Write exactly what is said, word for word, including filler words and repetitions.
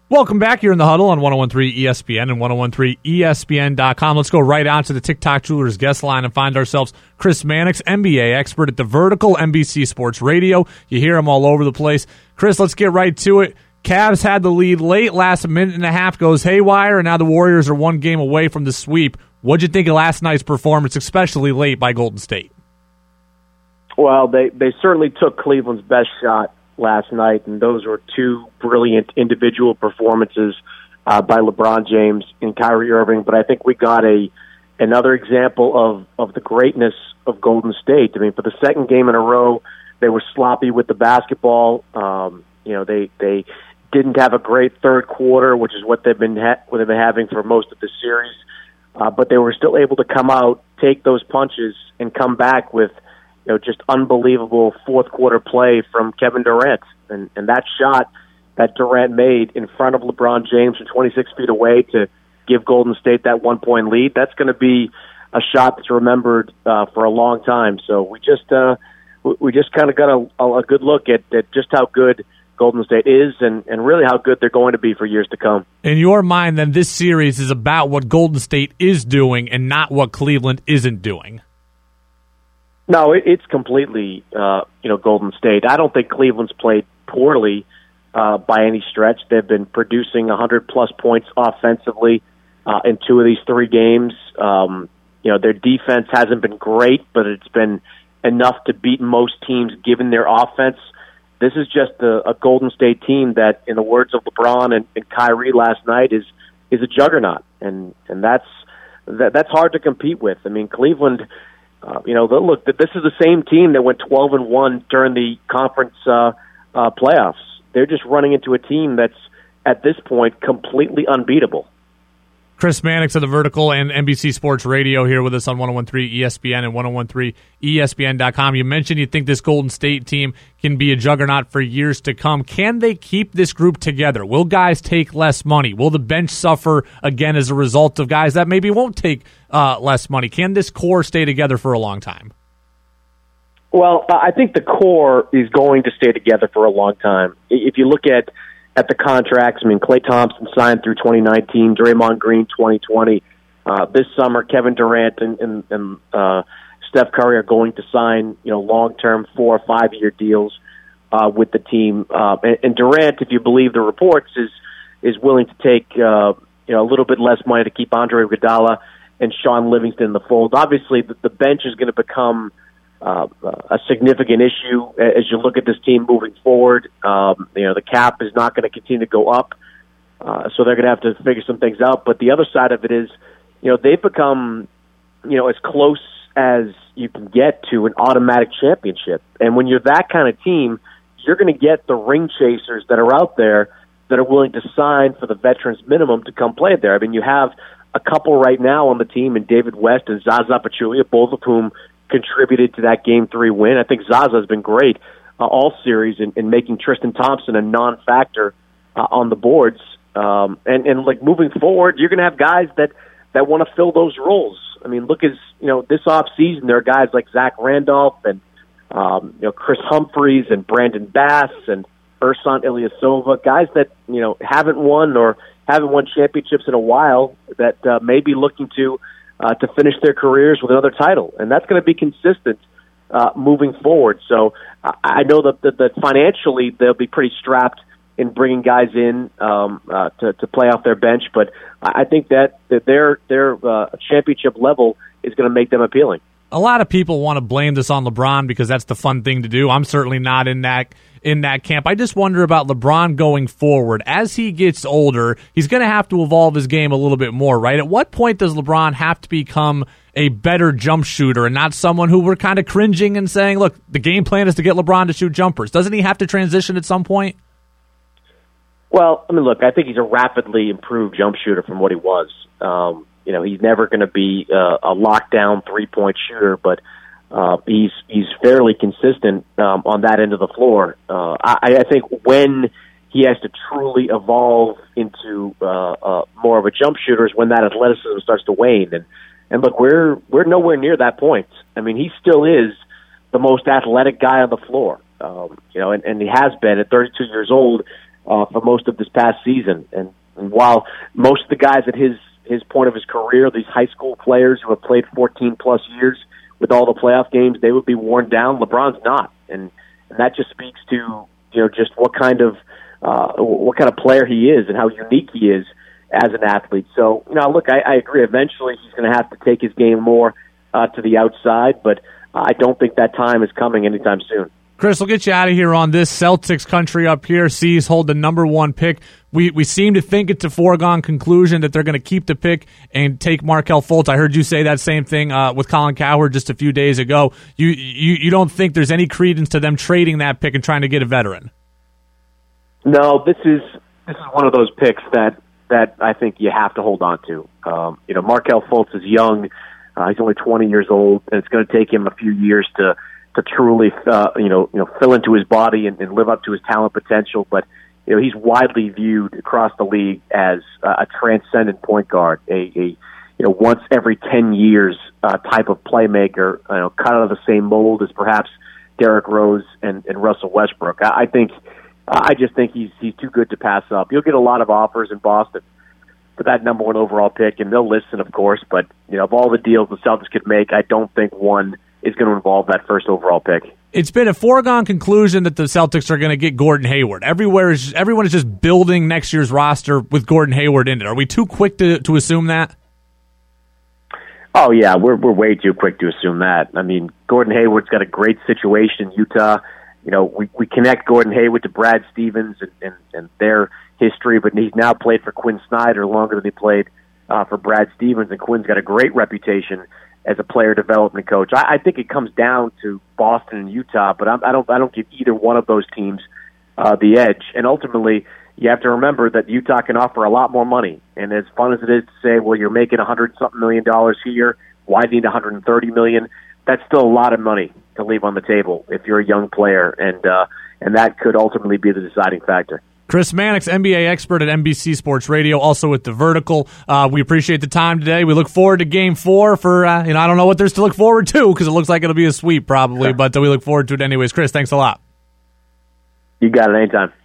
Welcome back here in the huddle on one oh one point three E S P N and one oh one point three E S P N dot com. Let's go right on to the TikTok Jewelers guest line and find ourselves Chris Mannix, N B A expert at The Vertical, N B C Sports Radio. You hear him all over the place. Chris, let's get right to it. Cavs had the lead late. Last minute and a half goes haywire, and now the Warriors are one game away from the sweep. What'd you think of last night's performance, especially late by Golden State? Well, they, they certainly took Cleveland's best shot last night, and those were two brilliant individual performances uh, by LeBron James and Kyrie Irving. But I think we got a another example of, of the greatness of Golden State. I mean, for the second game in a row, they were sloppy with the basketball. Um, you know, they they didn't have a great third quarter, which is what they've been ha- what they've been having for most of the series. Uh, but they were still able to come out, take those punches, and come back with, you know, just unbelievable fourth quarter play from Kevin Durant. And, and that shot that Durant made in front of LeBron James from twenty-six feet away to give Golden State that one-point lead, that's going to be a shot that's remembered uh, for a long time. So we just uh, we just kind of got a, a good look at, at just how good Golden State is and, and really how good they're going to be for years to come. In your mind, then, this series is about what Golden State is doing and not what Cleveland isn't doing. No, it, it's completely, uh, you know, Golden State. I don't think Cleveland's played poorly uh, by any stretch. They've been producing one hundred plus points offensively uh, in two of these three games. Um, you know, their defense hasn't been great, but it's been enough to beat most teams given their offense. This is just a, a Golden State team that, in the words of LeBron and, and Kyrie last night, is is a juggernaut, and and that's that, that's hard to compete with. I mean, Cleveland. Uh, you know, look, this is the same team that went twelve and one during the conference uh, uh, playoffs. They're just running into a team that's, at this point, completely unbeatable. Chris Mannix of The Vertical and N B C Sports Radio here with us on one oh one point three E S P N and one oh one point three E S P N dot com. You mentioned you think this Golden State team can be a juggernaut for years to come. Can they keep this group together? Will guys take less money? Will the bench suffer again as a result of guys that maybe won't take uh, less money? Can this core stay together for a long time? Well, I think the core is going to stay together for a long time. If you look at at the contracts, I mean, Klay Thompson signed through twenty nineteen, Draymond Green twenty twenty. Uh, this summer, Kevin Durant and, and, and uh, Steph Curry are going to sign, you know, long-term four or five-year deals uh, with the team. Uh, and, and Durant, if you believe the reports, is is willing to take uh, you know a little bit less money to keep Andre Iguodala and Sean Livingston in the fold. Obviously, the, the bench is going to become Uh, a significant issue as you look at this team moving forward. Um, you know, the cap is not going to continue to go up, uh, so they're going to have to figure some things out. But the other side of it is, you know, they've become, you know, as close as you can get to an automatic championship. And when you're that kind of team, you're going to get the ring chasers that are out there that are willing to sign for the veterans minimum to come play there. I mean, you have a couple right now on the team in David West and Zaza Pachulia, both of whom contributed to that game three win. I think Zaza has been great uh, all series in, in making Tristan Thompson a non-factor uh, on the boards. Um, and, and like moving forward, you're going to have guys that, that want to fill those roles. I mean, look as you know this off season, there are guys like Zach Randolph and um, you know Chris Humphreys and Brandon Bass and Ersan Ilyasova, guys that you know haven't won or haven't won championships in a while that uh, may be looking to. Uh, to finish their careers with another title. And that's going to be consistent uh, moving forward. So uh, I know that, that, that financially they'll be pretty strapped in bringing guys in um, uh, to, to play off their bench, but I think that, that their, their uh, championship level is going to make them appealing. A lot of people want to blame this on LeBron because that's the fun thing to do. I'm certainly not in that in that camp. I just wonder about LeBron going forward. As he gets older, he's going to have to evolve his game a little bit more, right? At what point does LeBron have to become a better jump shooter and not someone who we're kind of cringing and saying, look, the game plan is to get LeBron to shoot jumpers? Doesn't he have to transition at some point? Well, I mean, look, I think he's a rapidly improved jump shooter from what he was. Um, you know, he's never going to be uh, a lockdown three-point shooter, but uh, he's he's fairly consistent um, on that end of the floor. Uh, I, I think when he has to truly evolve into uh, uh, more of a jump shooter is when that athleticism starts to wane. And and look, we're we're nowhere near that point. I mean, he still is the most athletic guy on the floor. Um, you know, and, and he has been at thirty-two years old. uh, for most of this past season. And, and while most of the guys at his his point of his career, these high school players who have played fourteen plus years with all the playoff games, they would be worn down. LeBron's not, and, and that just speaks to you know just what kind of uh, what kind of player he is and how unique he is as an athlete. So, you know, look, I, I agree. Eventually, he's going to have to take his game more uh, to the outside, but I don't think that time is coming anytime soon. Chris, we'll get you out of here on this. Celtics country up here. C's hold the number one pick. We we seem to think it's a foregone conclusion that they're going to keep the pick and take Markelle Fultz. I heard you say that same thing uh, with Colin Cowherd just a few days ago. You, you you don't think there's any credence to them trading that pick and trying to get a veteran? No, this is this is one of those picks that that I think you have to hold on to. Um, you know, Markelle Fultz is young. Uh, he's only twenty years old, and it's going to take him a few years to to truly, uh, you know, you know, fill into his body and, and live up to his talent potential. But you know, he's widely viewed across the league as uh, a transcendent point guard, a, a you know, once every ten years uh, type of playmaker, you know, cut out of the same mold as perhaps Derrick Rose and, and Russell Westbrook. I, I think, I just think he's he's too good to pass up. You'll get a lot of offers in Boston for that number one overall pick, and they'll listen, of course. But you know, of all the deals the Celtics could make, I don't think one is going to involve that first overall pick. It's been a foregone conclusion that the Celtics are going to get Gordon Hayward. Everywhere is everyone is just building next year's roster with Gordon Hayward in it. Are we too quick to to assume that? Oh yeah, we're we're way too quick to assume that. I mean, Gordon Hayward's got a great situation in Utah. You know, we we connect Gordon Hayward to Brad Stevens and, and, and their history, but he's now played for Quinn Snyder longer than he played uh, for Brad Stevens, and Quinn's got a great reputation as a player development coach. I, I think it comes down to Boston and Utah, but I'm, I don't I don't give either one of those teams uh, the edge. And ultimately, you have to remember that Utah can offer a lot more money. And as fun as it is to say, well, you're making a hundred something million dollars here, why need one hundred thirty million? That's still a lot of money to leave on the table if you're a young player, and uh, and that could ultimately be the deciding factor. Chris Mannix, N B A expert at N B C Sports Radio, also with The Vertical. Uh, we appreciate the time today. We look forward to Game Four. For uh, you know, I don't know what there's to look forward to because it looks like it'll be a sweep probably, but uh, we look forward to it anyways. Chris, thanks a lot. You got it anytime.